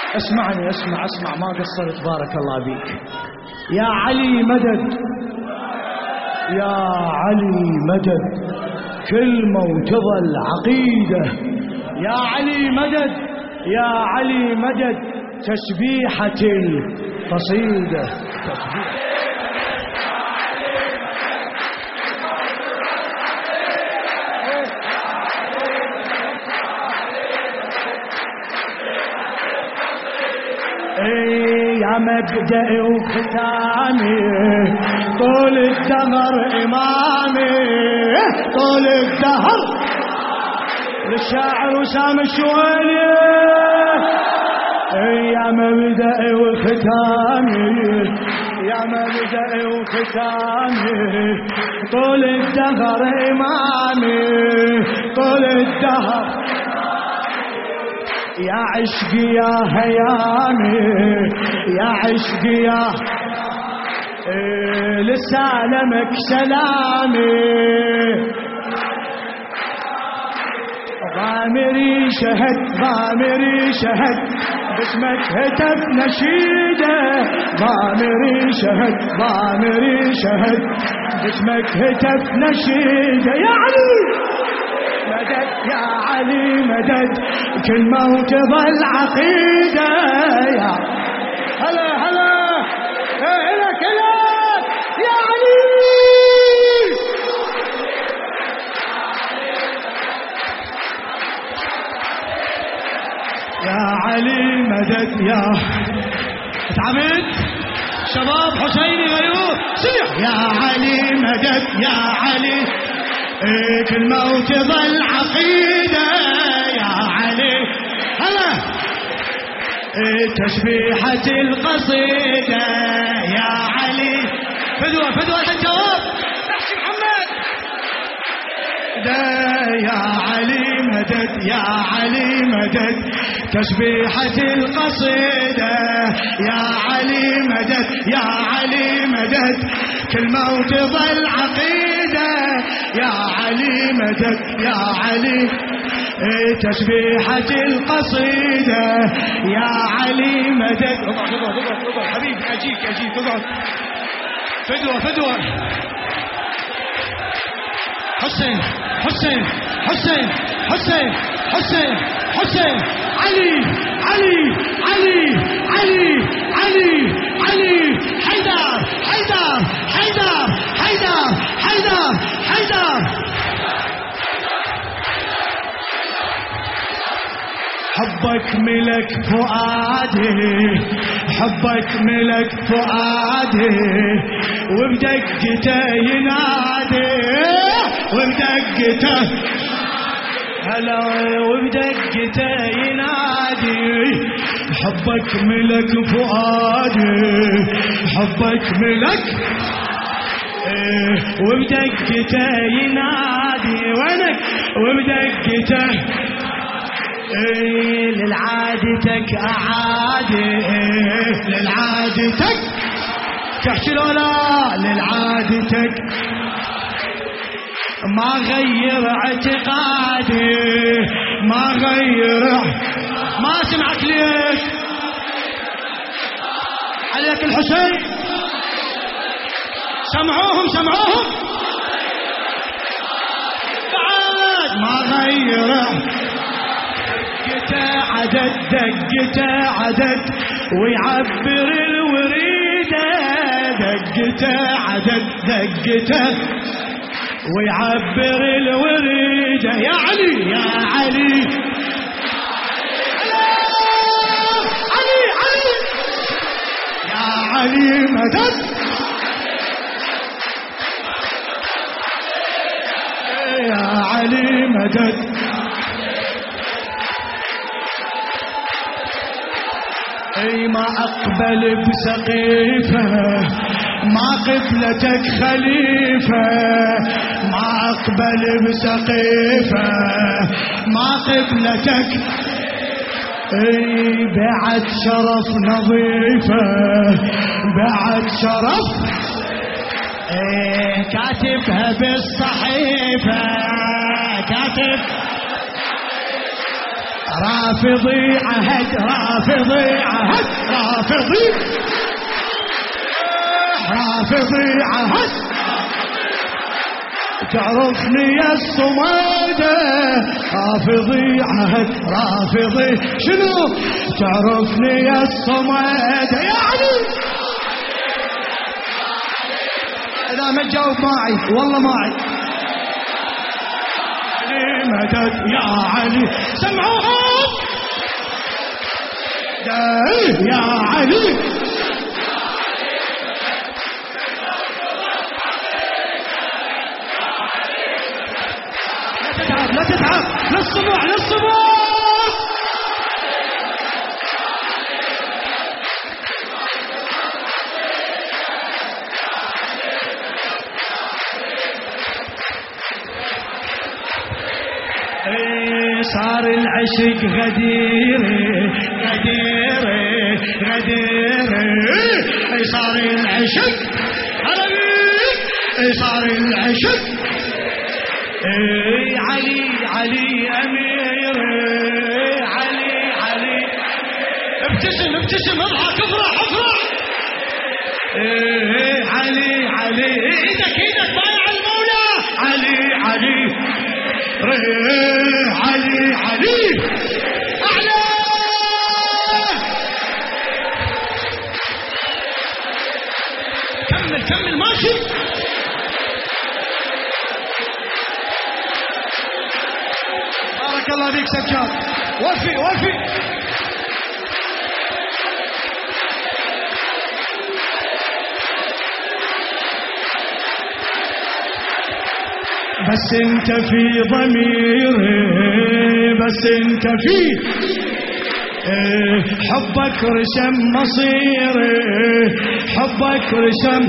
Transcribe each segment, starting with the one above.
اسمعني اسمع ما قصرت بارك الله بيك. يا علي مدد، يا علي مدد، كلمة وتظل عقيدة. يا علي مدد، يا علي مدد، تسبيحة القصيدة. يا مبدأ وختامي طول الدهر إمامي، طول الدهر للشاعر وسام الشوالي. يا مبدأ وختامي، يا مبدأ وختامي طول الدهر إمامي، طول الدهر يا عشقي يا هيامي، يا عشقي يا لسالمك سلامي. ضامري شهد، ضامري شهد باسمك هتف نشيده. ضامري شهد، ضامري شهد باسمك هتف نشيده. يا علي مدد، يا علي مدد، كلمة وتظل عقيدة. يا هلا هلا إلك إلك يا علي. يا علي مدد، يا تعمد شباب حسيني غيور سمع. يا علي مدد، يا علي كلمة وتظل عقيدة. يا علي هلا تسبيحة القصيدة. يا علي فدوة فدوة الجواب تحشي محمد. يا علي مدد، يا علي مدد، تسبيحة القصيدة. يا علي مدد، يا علي مدد، كلمة وتظل عقيدة. يا علي مدد، يا علي تسبيحة القصيدة. يا علي مدد. اقعد حبيبي اجيك اقعد. فدوة فدوة حسين حسين حسين حسين حسين حسين علي علي علي علي علي علي حيدر حيدر حيدر حيدر حيدر حيدر. حبك ملك فؤادي، حبك ملك فؤادي، وبدقته ينادي، وبدقته هلا وبدقته ينادي. حبك ملك فؤادي، حبك ملك وبدقته ينادي. وينك وبدقته للعادتك أعادي، للعادتك تحكي لولا للعادتك ما غير اعتقادي، ما غير. ما سمعك ليش عليك الحسين؟ سمعوهم سمعوهم بعد ما غير عدد دقته عدد ويعبر الوريدة. دقته عدد دقته ويعبر الوريدة. يا علي يا علي علي علي يا علي مدد. يا علي مدد. اي ما اقبل بسقيفه ما قبلتك خليفه، ما اقبل بسقيفه ما قبلتك. اي بعد شرف نظيفه بعد شرف. اي كاتبها بالصحيفه كاتب رافضي عهد رافضي عهد رافضي عهد تعرفني يا الصمادة رافضي عهد رافضي شنو تعرفني يا الصمادة يا علي إذا ما تجاوب معي والله معي مدد يا علي سمعوهم يا علي لا تتعب للصبح صار العشق غديري صار العشق صار العشق علي أمير علي ابتسم اضحك افرح علي ايدك بايع المولى علي أعلى كمل ماشي بارك الله فيك سجاد وفي بس انت في ضميري بس انت في حبك رسم مصيري حبك رسم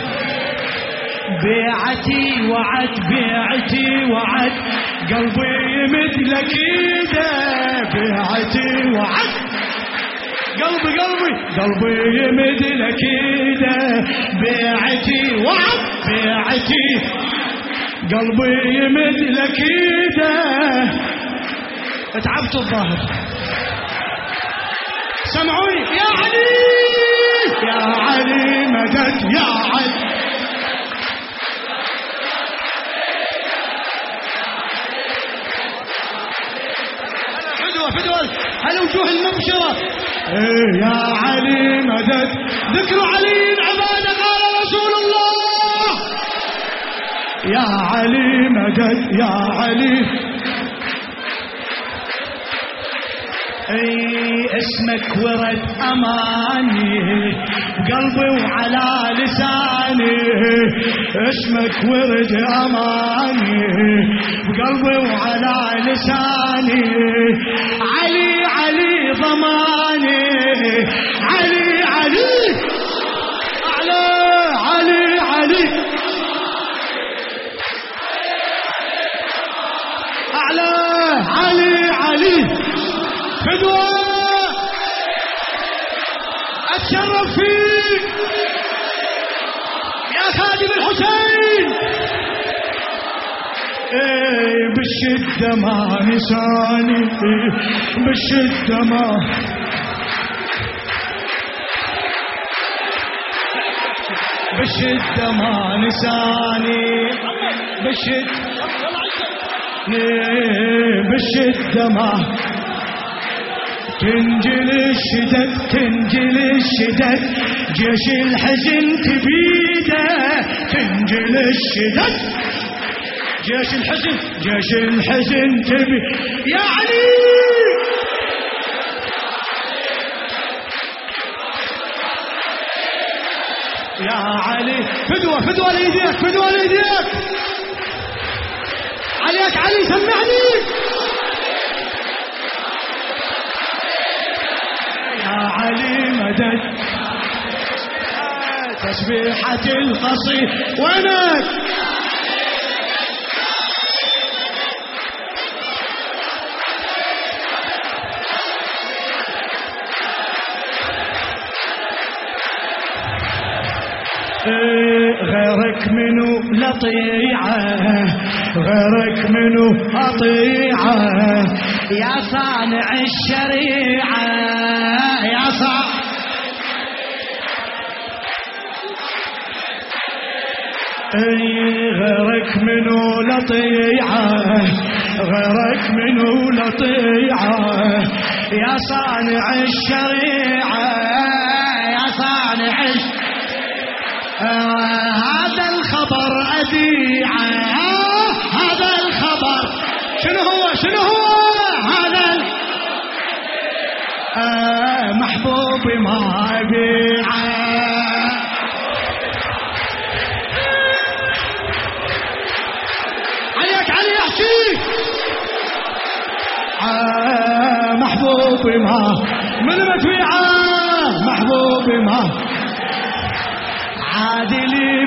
بيعتي وعد قلبي يمد لك ايده بيعتي وعد قلبي يمد لك ايده بيعتي وعد قلبي يمد لك ايده تعبت الظاهر سمعوني يا علي مدد يا علي فدوى هل وجوه المبشرة يا علي مدد ذكر علي عبادة قال رسول الله يا علي مدد يا علي اسمك ورد أماني بقلبي وعلى لساني اسمك ورد أماني بقلبي وعلى لساني علي ضماني علي أعلى علي أعلى علي فدوى اتشرف فيك يا خادم الحسين بالشدة ما نساني بالشدة ما نساني بالشدة ما تنجل الشدد جيش الحزن تبيده تنجل الشدد جيش الحزن تبي يا علي يا علي فدوى ليديك عليك علي سمعني علي مدد تسبيحة القصيد وينك غيرك منو لطيعة غيرك منو أطيعة يا صانع الشريعة يا صانع غيرك منو لطيعة غيرك منو لطيعة يا صانع الشريعة يا صانع هذا الخبر أذيعة هذا الخبر شنو هو هذا محبوبي ما أبيعه محبوبي ما من متبيعه محبوبي ما عادلي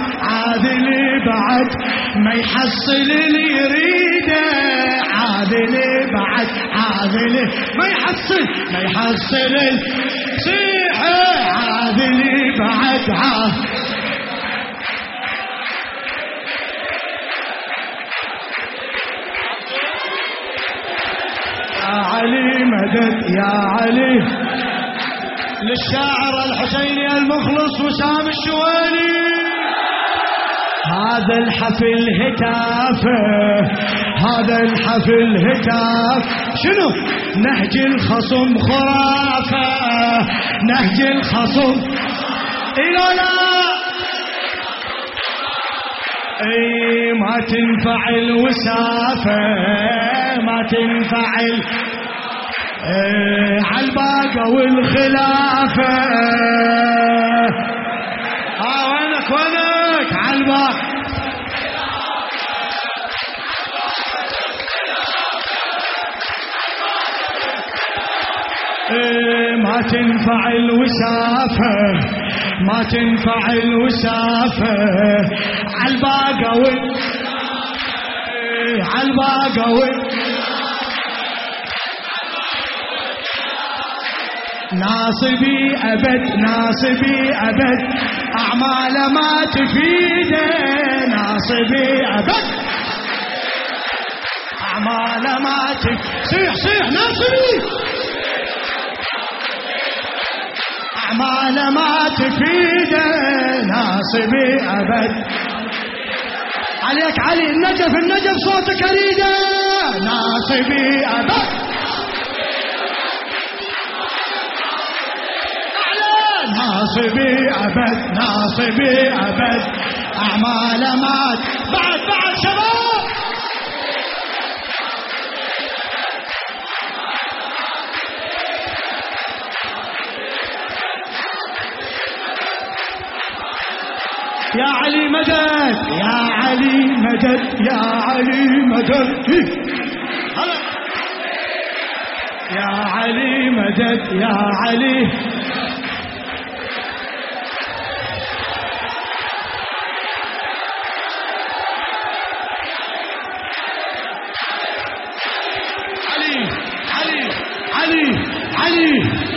بعد ما يحصل اللي يريده عادلي ما يحصل صيحه عادلي بعد علي مدد يا علي للشاعر الحسيني المخلص وسام الشوالي هذا الحفل هتاف شنو نهج الخصم خرافة نهج الخصم لا اي ما تنفع الوسافة ما تنفع عالباقة والخلافة وينك عالباقة ما تنفع الوسافة عالباقة ناصبي أبد أعمال ما تفيد ناصبي أبد أعمال ما تفيد صيح ناصبي أعمال ما تفيد ناصبي أبد عليك علي النجف صوتك أريده ناصبي أبد ناصبي أبد أعمال مات بعد شباب يا علي مدد يا علي مدد يا علي مدد يا علي علي